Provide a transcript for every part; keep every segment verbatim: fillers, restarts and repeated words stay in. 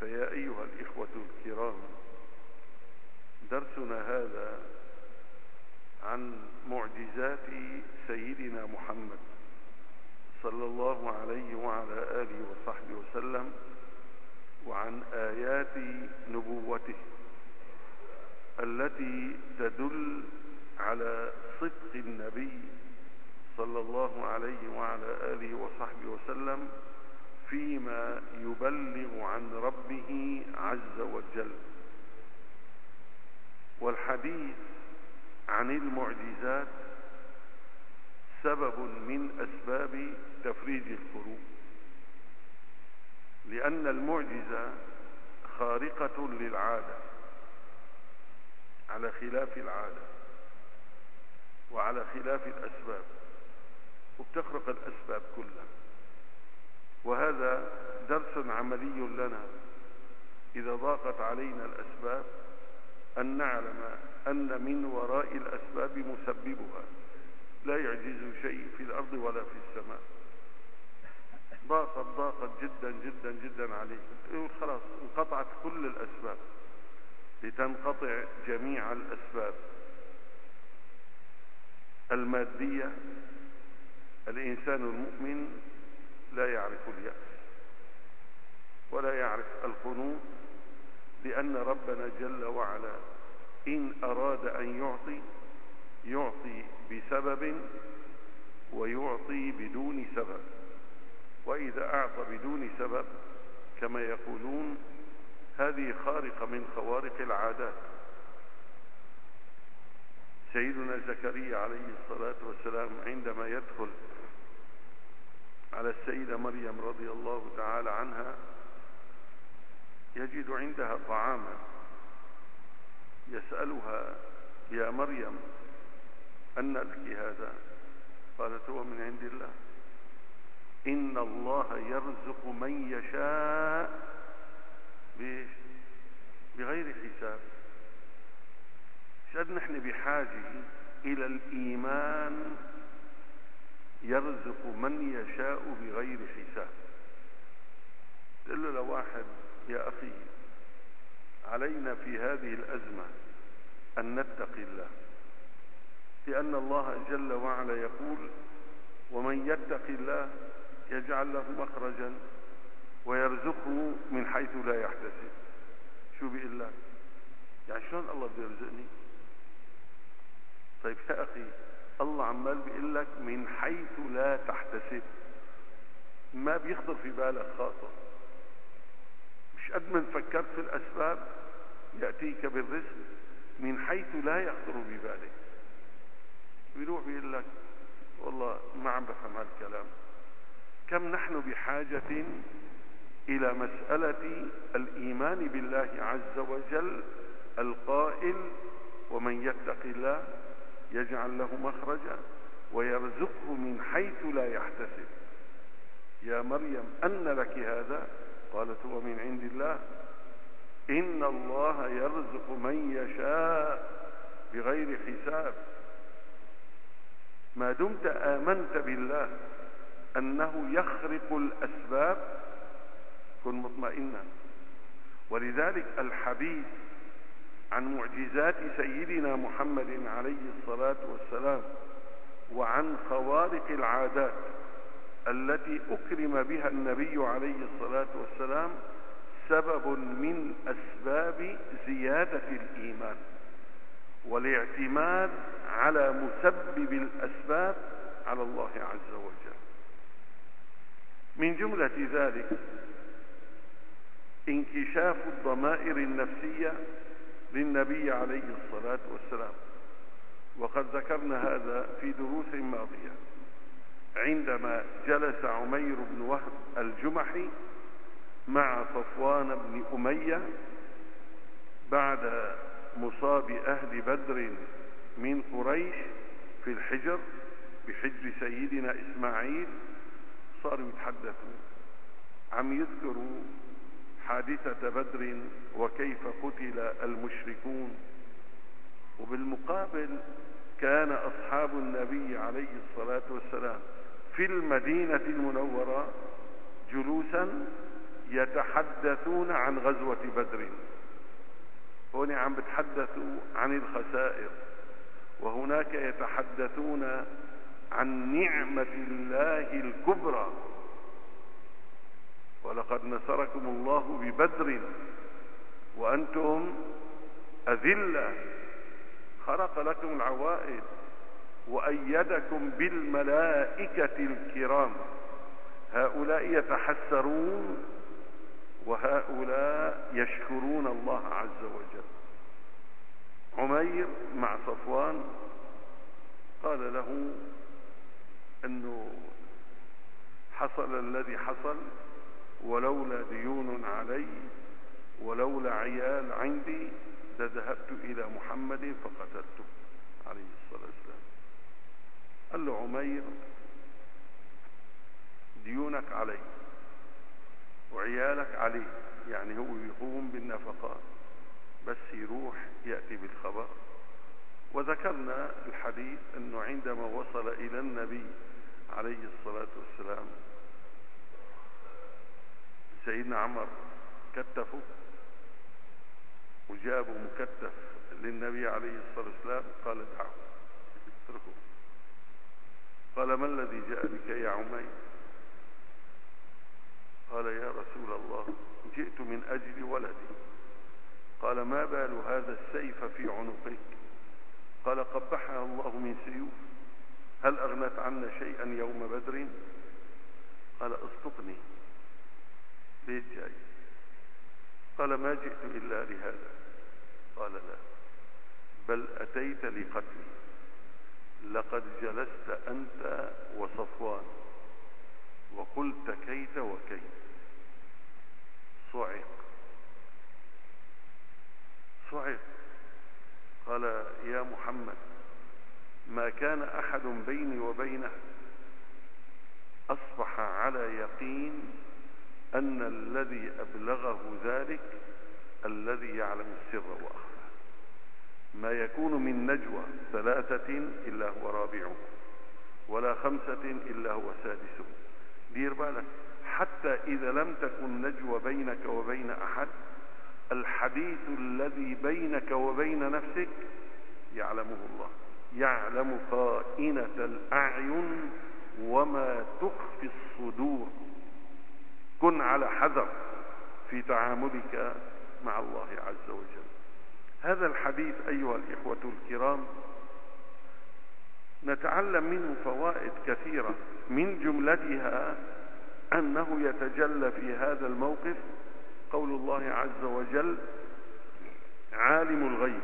فيا أيها الإخوة الكرام، درسنا هذا عن معجزات سيدنا محمد صلى الله عليه وعلى آله وصحبه وسلم، وعن آيات نبوته التي تدل على صدق النبي صلى الله عليه وعلى آله وصحبه وسلم فيما يبلغ عن ربه عز وجل. والحديث عن المعجزات سبب من أسباب تفريج الكروب، لأن المعجزة خارقة للعادة على خلاف العادة وعلى خلاف الأسباب، وبتخرق الأسباب كلها. وهذا درس عملي لنا إذا ضاقت علينا الأسباب أن نعلم أن من وراء الأسباب مسببها، لا يعجز شيء في الأرض ولا في السماء. ضاقت ضاقت جدا جدا جدا عليك، تقول خلاص انقطعت كل الأسباب، لتنقطع جميع الأسباب المادية. الإنسان المؤمن لا يعرف اليأس ولا يعرف القنوط، لأن ربنا جل وعلا إن أراد أن يعطي يعطي بسبب ويعطي بدون سبب. وإذا أعطى بدون سبب كما يقولون هذه خارقة من خوارق العادات. سيدنا زكريا عليه الصلاة والسلام عندما يدخل على السيدة مريم رضي الله تعالى عنها يجد عندها طعاما، يسألها: يا مريم أن لك هذا؟ قالت: هو من عند الله، إن الله يرزق من يشاء بغير حساب. شأن نحن بحاجة إلى الإيمان يرزق من يشاء بغير حساب. تقول له لواحد: يا أخي علينا في هذه الأزمة أن نتقي الله، لأن الله جل وعلا يقول: ومن يتق الله يجعل له مخرجا ويرزقه من حيث لا يحتسب. شو بيقول لك؟ يعني شلون الله بده يرزقني؟ طيب يا أخي، الله عمال بيقول لك من حيث لا تحتسب، ما بيخطر في بالك خاطر. مش قد ما فكرت في الأسباب يأتيك بالرزق من حيث لا يخطر ببالك. بيروح بيقول لك: والله ما عم بفهم هالكلام. كم نحن بحاجة إلى مسألة الإيمان بالله عز وجل القائل: ومن يتق الله يجعل له مخرجا ويرزقه من حيث لا يحتسب. يا مريم أن لك هذا؟ قالت: هو من عند الله، إن الله يرزق من يشاء بغير حساب. ما دمت آمنت بالله أنه يخرق الأسباب كن مطمئنا. ولذلك الحديث عن معجزات سيدنا محمد عليه الصلاة والسلام وعن خوارق العادات التي أكرم بها النبي عليه الصلاة والسلام سبب من أسباب زيادة الإيمان والاعتماد على مسبب الأسباب على الله عز وجل. من جملة ذلك انكشاف الضمائر النفسية للنبي عليه الصلاة والسلام، وقد ذكرنا هذا في دروس ماضية عندما جلس عمير بن وهب الجمحي مع صفوان بن أمية بعد مصاب أهل بدر من قريش في الحجر بحجر سيدنا إسماعيل. صاروا يتحدثوا، عم يذكروا حادثة بدر وكيف قتل المشركون. وبالمقابل كان أصحاب النبي عليه الصلاة والسلام في المدينة المنورة جلوسا يتحدثون عن غزوة بدر. هنا عم بتحدثوا عن الخسائر، وهناك يتحدثون عن نعمة الله الكبرى. ولقد نصركم الله ببدر وأنتم أذلة، خلق لكم العوائد وأيدكم بالملائكة الكرام. هؤلاء يتحسرون وهؤلاء يشكرون الله عز وجل. عمير مع صفوان قال له أنه حصل الذي حصل، ولولا ديون علي ولولا عيال عندي لذهبت إلى محمد فقتلته عليه الصلاة والسلام. قال له عمير ديونك علي وعيالك عليه، يعني هو يقوم بالنفقات بس يروح يأتي بالخبر. وذكرنا الحديث أنه عندما وصل إلى النبي عليه الصلاة والسلام سيدنا عمر كتفه وجابوا مكتف للنبي عليه الصلاة والسلام، قال دعه اتركه. قال ما الذي جاء بك يا عمير؟ قال يا رسول الله جئت من أجل ولدي. قال ما بال هذا السيف في عنقك؟ قال قبحها الله من سيوف، هل أغنت عنا شيئا يوم بدر؟ قال اصدقني ليش جاي؟ قال ما جئت إلا لهذا. قال لا، بل أتيت لقتلي، لقد جلست أنت وصفوان وقلت كيت وكيت. صعق صعق قال يا محمد ما كان أحد بيني وبينه أصبح على يقين أن الذي أبلغه ذلك الذي يعلم السر وأخفى. ما يكون من نجوى ثلاثة إلا هو رابعهم ولا خمسة إلا هو سادسهم. دير بالك، حتى إذا لم تكن نجوى بينك وبين أحد، الحديث الذي بينك وبين نفسك يعلمه الله، يعلم خائنة الأعين وما تخفي الصدور. كن على حذر في تعاملك مع الله عز وجل. هذا الحديث أيها الإخوة الكرام نتعلم منه فوائد كثيرة، من جملتها أنه يتجلى في هذا الموقف قول الله عز وجل عالم الغيب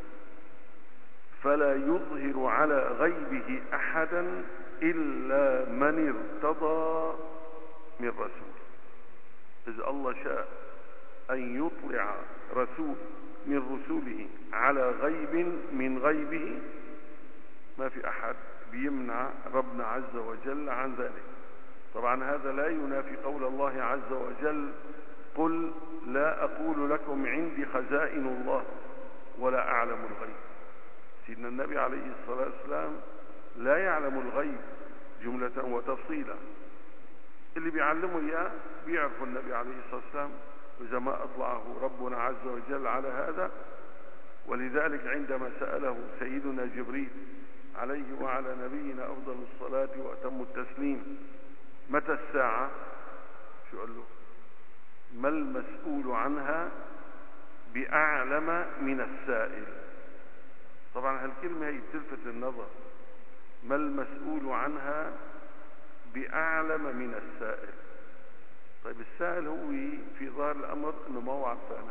فلا يظهر على غيبه أحدا إلا من ارتضى من رسول. إذا الله شاء أن يطلع رسول من رسوله على غيب من غيبه ما في أحد بيمنع ربنا عز وجل عن ذلك. طبعا هذا لا ينافي قول الله عز وجل قل لا أقول لكم عندي خزائن الله ولا أعلم الغيب. سيدنا النبي عليه الصلاة والسلام لا يعلم الغيب جملة وتفصيلا، اللي بيعلمه إياه بيعرفه النبي عليه الصلاة والسلام، وإذا ما أطلعه ربنا عز وجل على هذا. ولذلك عندما سأله سيدنا جبريل عليه وعلى نبينا أفضل الصلاة وأتم التسليم متى الساعة، شو قال له؟ ما المسؤول عنها بأعلم من السائل. طبعا هالكلمة هي بتلفت النظر، ما المسؤول عنها بأعلم من السائل. طيب السائل هو في ظاهر الأمر أنه ما هو عرفانه،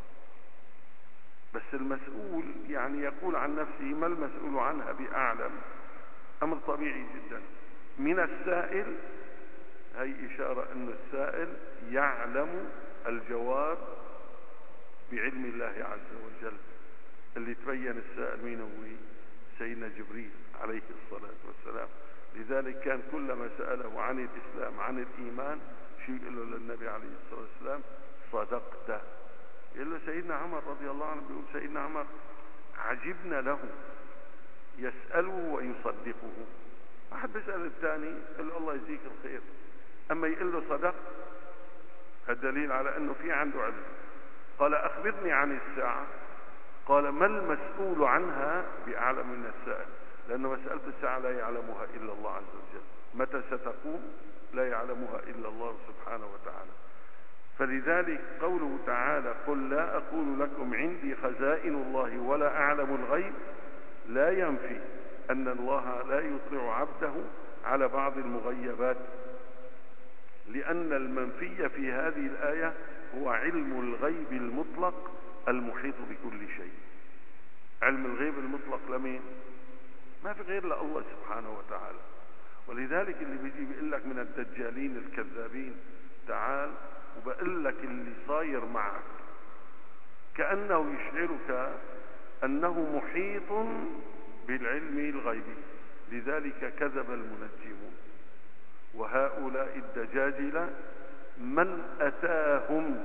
بس المسؤول يعني يقول عن نفسه ما المسؤول عنها بأعلم، أمر طبيعي جدا. من السائل هي إشارة أن السائل يعلم الجواب بعلم الله عز وجل. اللي تبين السائل مين هو؟ سيدنا جبريل عليه الصلاة والسلام. لذلك كان كلما سأله عن الإسلام عن الإيمان شو يقول له للنبي عليه الصلاة والسلام؟ صدقت. يقول له سيدنا عمر رضي الله عنه بيقول سيدنا عمر عجبنا له يسأله ويصدقه. واحد بيسأل الثاني يقول له الله يجزيك الخير، أما يقول له صدق الدليل على أنه في عنده علم. قال أخبرني عن الساعة. قال ما المسؤول عنها بأعلم من السائل، لأن مسألة الساعة لا يعلمها إلا الله عز وجل. متى ستقوم لا يعلمها إلا الله سبحانه وتعالى. فلذلك قوله تعالى قل لا أقول لكم عندي خزائن الله ولا أعلم الغيب لا ينفي أن الله لا يطلع عبده على بعض المغيبات، لأن المنفي في هذه الآية هو علم الغيب المطلق المحيط بكل شيء. علم الغيب المطلق لمين؟ ما في غير لله سبحانه وتعالى. ولذلك اللي بيجي بيقول لك من الدجالين الكذابين تعال وبقول لك اللي صاير معك، كأنه يشعرك أنه محيط بالعلم الغيبي. لذلك كذب المنجمون. وهؤلاء الدجاجلة من أتاهم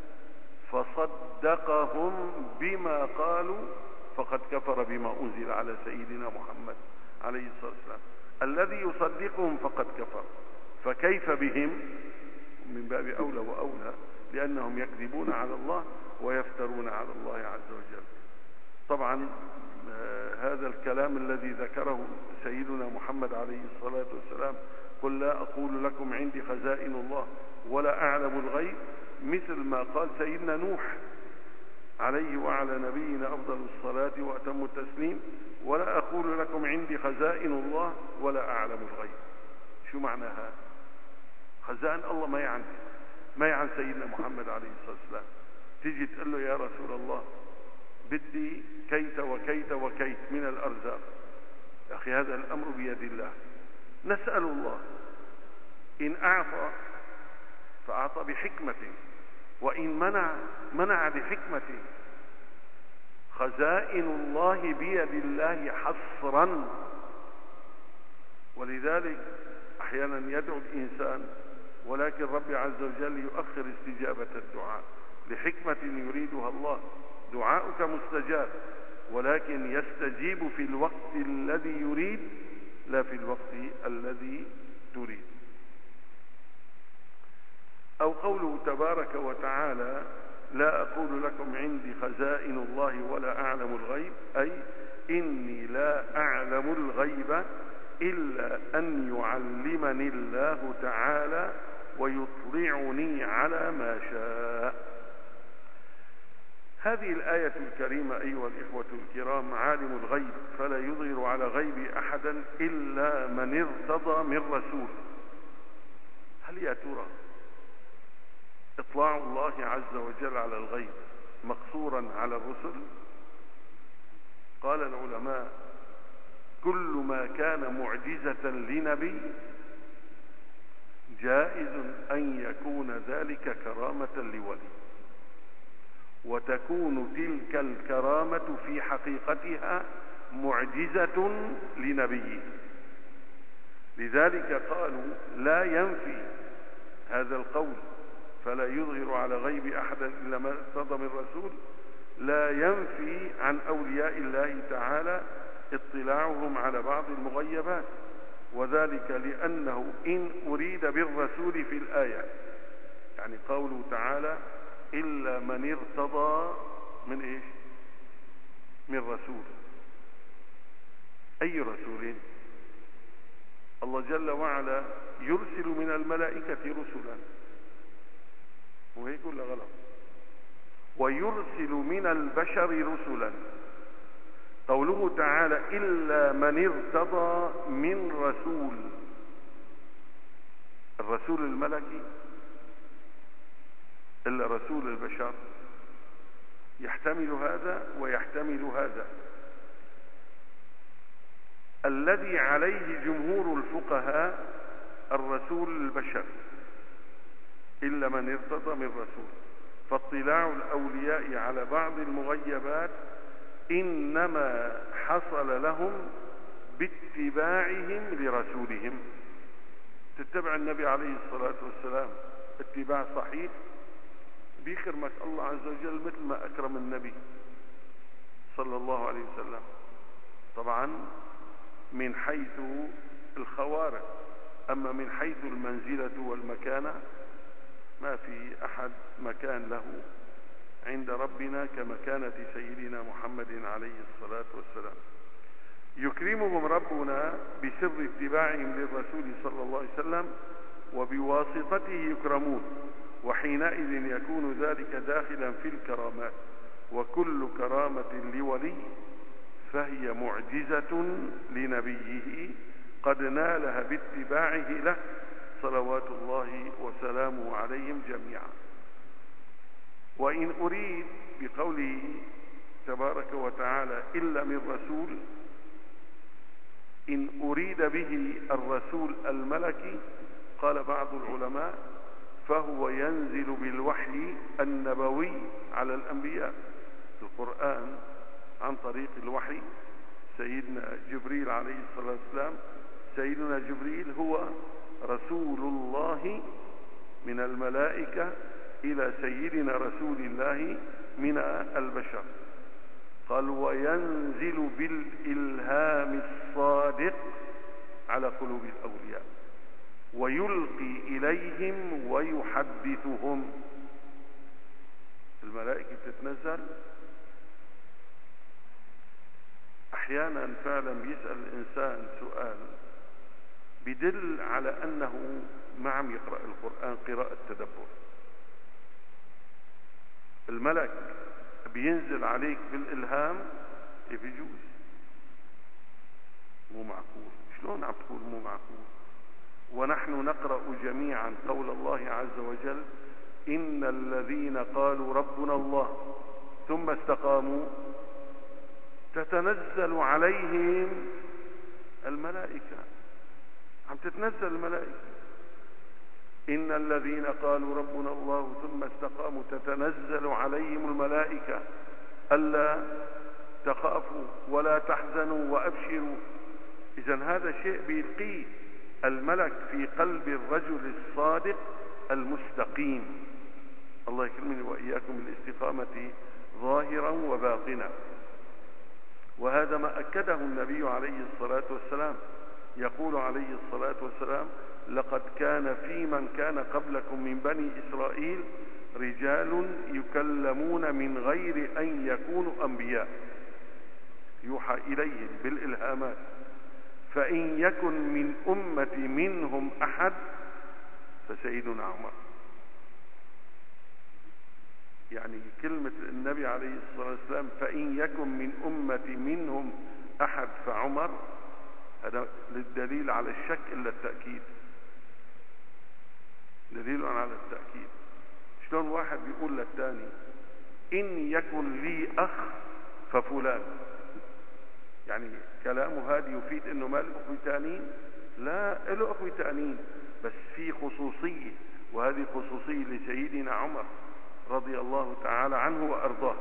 فصدقهم بما قالوا فقد كفر بما أنزل على سيدنا محمد عليه الصلاة والسلام. الذي يصدقهم فقد كفر، فكيف بهم؟ من باب أولى وأولى، لأنهم يكذبون على الله ويفترون على الله عز وجل. طبعا آه هذا الكلام الذي ذكره سيدنا محمد عليه الصلاة والسلام قل لا أقول لكم عندي خزائن الله ولا أعلم الغيب، مثل ما قال سيدنا نوح عليه وعلى نبينا أفضل الصلاة وأتم التسليم ولا أقول لكم عندي خزائن الله ولا أعلم الغيب. شو معناها؟ خزائن الله ما يعني ما يعني سيدنا محمد عليه الصلاة والسلام. تيجي تقول له يا رسول الله بدي كيت وكيت وكيت من الأرزاق، يا أخي هذا الأمر بيد الله. نسأل الله إن أعطى فأعطى بحكمته، وإن منع منع بحكمته. خزائن الله بيد الله حصرا. ولذلك أحيانا يدعو الإنسان ولكن رب عز وجل يؤخر استجابة الدعاء لحكمة يريدها الله. دعاؤك مستجاب، ولكن يستجيب في الوقت الذي يريد لا في الوقت الذي تريد. أو قوله تبارك وتعالى لا أقول لكم عندي خزائن الله ولا أعلم الغيب، أي إني لا أعلم الغيب إلا أن يعلمني الله تعالى ويطلعني على ما شاء. هذه الآية الكريمة أيها الإخوة الكرام عالم الغيب فلا يظهر على غيب أحدا إلا من ارتضى من رسول. هل يا ترى إطلاع الله عز وجل على الغيب مقصورا على الرسل؟ قال العلماء كل ما كان معجزة لنبي جائز أن يكون ذلك كرامة لولي، وتكون تلك الكرامة في حقيقتها معجزة لنبيه. لذلك قالوا لا ينفي هذا القول فلا يظهر على غيب أحدا إلا ما ارتضى من رسول، لا ينفي عن أولياء الله تعالى اطلاعهم على بعض المغيبات، وذلك لأنه إن أريد بالرسول في الآية يعني قوله تعالى إلا من ارتضى من إيش؟ من رسول. أي رسول؟ الله جل وعلا يرسل من الملائكة رسلا، وهيك ولا غلط؟ ويرسل من البشر رسلا. قوله تعالى إلا من ارتضى من رسول، الرسول الملكي إلا رسول البشر، يحتمل هذا ويحتمل هذا. الذي عليه جمهور الفقهاء الرسول البشر إلا من ارتضى من رسول. فاطلاع الأولياء على بعض المغيبات إنما حصل لهم باتباعهم لرسولهم. تتبع النبي عليه الصلاة والسلام اتباع صحيح بيكرمك الله عز وجل مثل ما أكرم النبي صلى الله عليه وسلم. طبعا من حيث الخوارق، أما من حيث المنزلة والمكانة ما في أحد مكان له عند ربنا كمكانة سيدنا محمد عليه الصلاة والسلام. يكرمهم ربنا بسر اتباعهم للرسول صلى الله عليه وسلم، وبواسطته يكرمون، وحينئذ يكون ذلك داخلا في الكرامات، وكل كرامة لولي فهي معجزة لنبيه قد نالها باتباعه له صلوات الله وسلامه عليهم جميعا. وإن أريد بقوله تبارك وتعالى إلا من رسول، إن أريد به الرسول الملكي قال بعض العلماء فهو ينزل بالوحي النبوي على الأنبياء. القرآن عن طريق الوحي، سيدنا جبريل عليه الصلاة والسلام، سيدنا جبريل هو رسول الله من الملائكة إلى سيدنا رسول الله من البشر. قال وينزل بالإلهام الصادق على قلوب الأولياء ويلقي إليهم ويحدثهم. الملائكة تتنزل أحيانا، فعلا بيسأل الإنسان سؤال بدل على أنه ما عم يقرأ القرآن قراءة تدبر. الملك بينزل عليك بالإلهام بيجوز، مو معقول. شلون عم تقول مو معقول؟ ونحن نقرأ جميعا قول الله عز وجل إن الذين قالوا ربنا الله ثم استقاموا تتنزل عليهم الملائكة. عم تتنزل الملائكة. إن الذين قالوا ربنا الله ثم استقاموا تتنزل عليهم الملائكة ألا تخافوا ولا تحزنوا وأبشروا. إذن هذا شيء بيلقيه الملك في قلب الرجل الصادق المستقيم. الله يكرمني وإياكم بالاستقامة ظاهرا وباطنا. وهذا ما أكده النبي عليه الصلاة والسلام، يقول عليه الصلاة والسلام لقد كان في من كان قبلكم من بني إسرائيل رجال يكلمون من غير أن يكونوا أنبياء، يوحى إليهم بالإلهامات، فإن يكن من أمة منهم أحد فسيدنا عمر. يعني كلمة النبي عليه الصلاة والسلام فإن يكن من أمة منهم أحد فعمر، هذا للدليل على الشك إلا التأكيد، دليل على التأكيد. شلون واحد بيقول للثاني إن يكن لي أخ ففلان، يعني كلامه هذا يفيد إنه ما له أخوة تانين؟ لا، له أخوة تانين، بس في خصوصية، وهذه خصوصية لسيدنا عمر رضي الله تعالى عنه وأرضاه.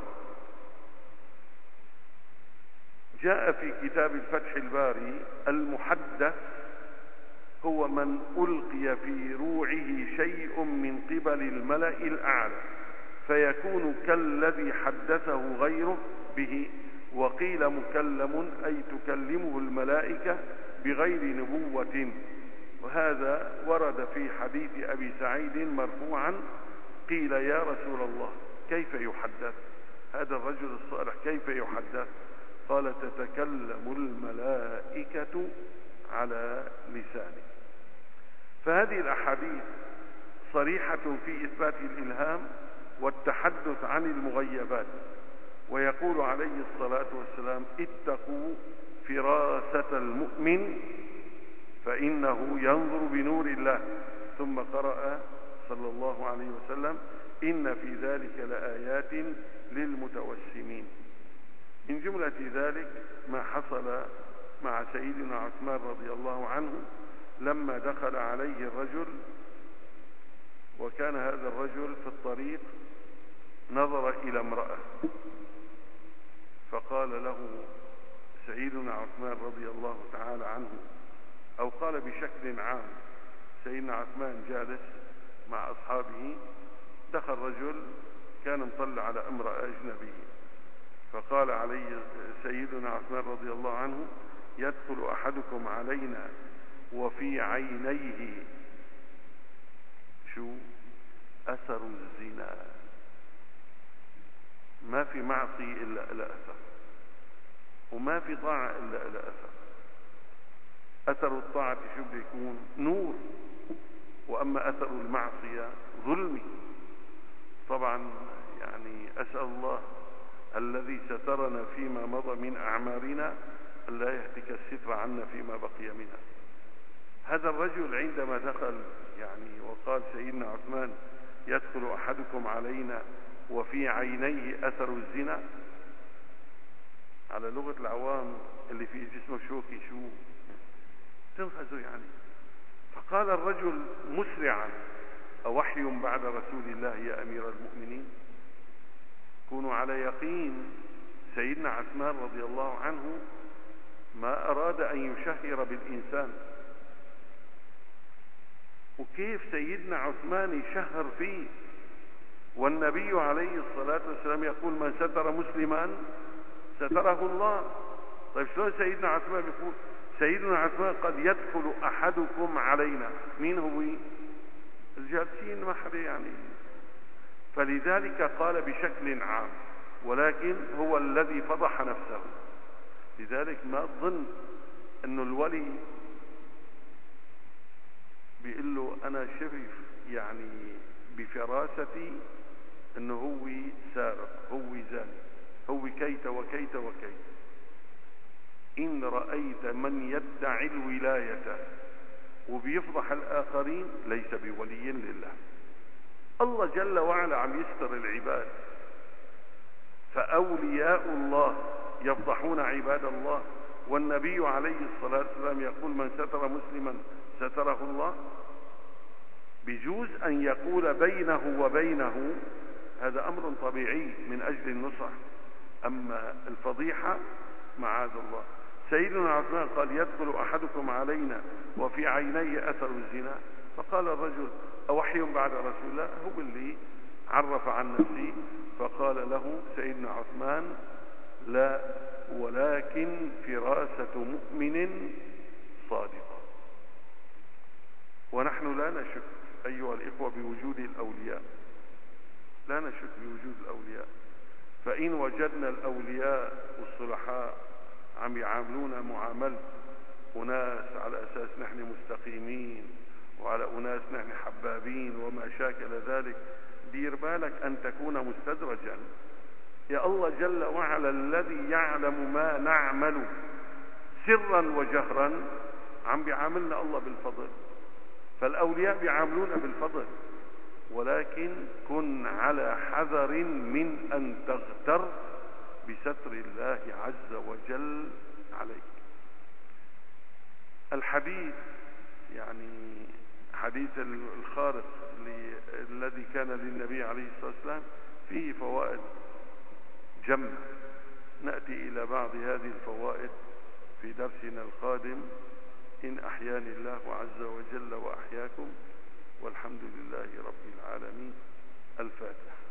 جاء في كتاب الفتح الباري المحدث هو من ألقي في روعه شيء من قبل الملأ الأعلى فيكون كالذي حدثه غيره به، وقيل مكلم أي تكلمه الملائكة بغير نبوة. وهذا ورد في حديث أبي سعيد مرفوعا قيل يا رسول الله كيف يحدث هذا الرجل الصالح، كيف يحدث؟ قال تتكلم الملائكة على لسانه. فهذه الأحاديث صريحة في إثبات الإلهام والتحدث عن المغيبات. ويقول عليه الصلاة والسلام اتقوا فراسة المؤمن فإنه ينظر بنور الله. ثم قرأ صلى الله عليه وسلم إن في ذلك لآيات للمتوسمين. من جملة ذلك ما حصل مع سيدنا عثمان رضي الله عنه لما دخل عليه الرجل، وكان هذا الرجل في الطريق نظر إلى امرأة، فقال له سيدنا عثمان رضي الله تعالى عنه، أو قال بشكل عام سيدنا عثمان جالس مع أصحابه، دخل رجل كان مطلع على امرأة أجنبية، فقال عليه سيدنا عثمان رضي الله عنه يدخل أحدكم علينا وفي عينيه شو أثر الزنا. ما في معصية إلا إلى أثر، وما في طاعة إلا إلى أثر. أثر الطاعة شو بده يكون؟ نور. وأما أثر المعصية ظلمي. طبعا يعني أسأل الله الذي سترنا فيما مضى من أعمارنا أن لا يهتك الستر عنا فيما بقي منها. هذا الرجل عندما دخل يعني وقال سيدنا عثمان يدخل أحدكم علينا وفي عينيه أثر الزنا، على لغة العوام اللي في جسمه شوكي شو تنخزوا يعني. فقال الرجل مسرعا: أوحي بعد رسول الله يا أمير المؤمنين؟ كونوا على يقين سيدنا عثمان رضي الله عنه ما أراد أن يشهر بالإنسان، وكيف سيدنا عثمان يشهر فيه والنبي عليه الصلاة والسلام يقول: من ستر مسلما ستره الله. طيب شلون سيدنا عثمان يقول؟ سيدنا عثمان قد يدخل أحدكم علينا. مين هو؟ الجالسين ما حدا يعني. فلذلك قال بشكل عام، ولكن هو الذي فضح نفسه. لذلك ما تظن انه الولي بيقول له انا شرف يعني بفراستي انه هو سارق، هو زاني، هو كيت وكيت وكيت. ان رأيت من يدعي الولاية وبيفضح الاخرين ليس بولي لله. الله جل وعلا عم يستر العباد، فأولياء الله يفضحون عباد الله، والنبي عليه الصلاة والسلام يقول: من ستر مسلما ستره الله. بجوز أن يقول بينه وبينه هذا أمر طبيعي من أجل النصح، أما الفضيحة معاذ الله. سيدنا عثمان قال: يدخل أحدكم علينا وفي عينيه أثر الزنا. فقال الرجل: أوحي بعد رسول الله؟ هو اللي عرف عن نفسه. فقال له سيدنا عثمان: لا، ولكن فراسة مؤمن صادقة. ونحن لا نشك أيها الإخوة بوجود الأولياء، لا نشك بوجود الأولياء. فإن وجدنا الأولياء والصلحاء عم يعاملونا معاملة أناس على أساس نحن مستقيمين، وعلى أناس نحن حبابين وما شاكل ذلك، دير بالك أن تكون مستدرجا. يا الله جل وعلا الذي يعلم ما نعمل سرا وجهرا عم بيعاملنا الله بالفضل. فالأولياء بيعاملونا بالفضل، ولكن كن على حذر من أن تغتر بستر الله عز وجل عليك. الحديث يعني حديث الخارق الذي كان للنبي عليه الصلاة والسلام فيه فوائد جمة. نأتي إلى بعض هذه الفوائد في درسنا القادم إن أحياني الله عز وجل وأحياكم، والحمد لله رب العالمين. الفاتحة.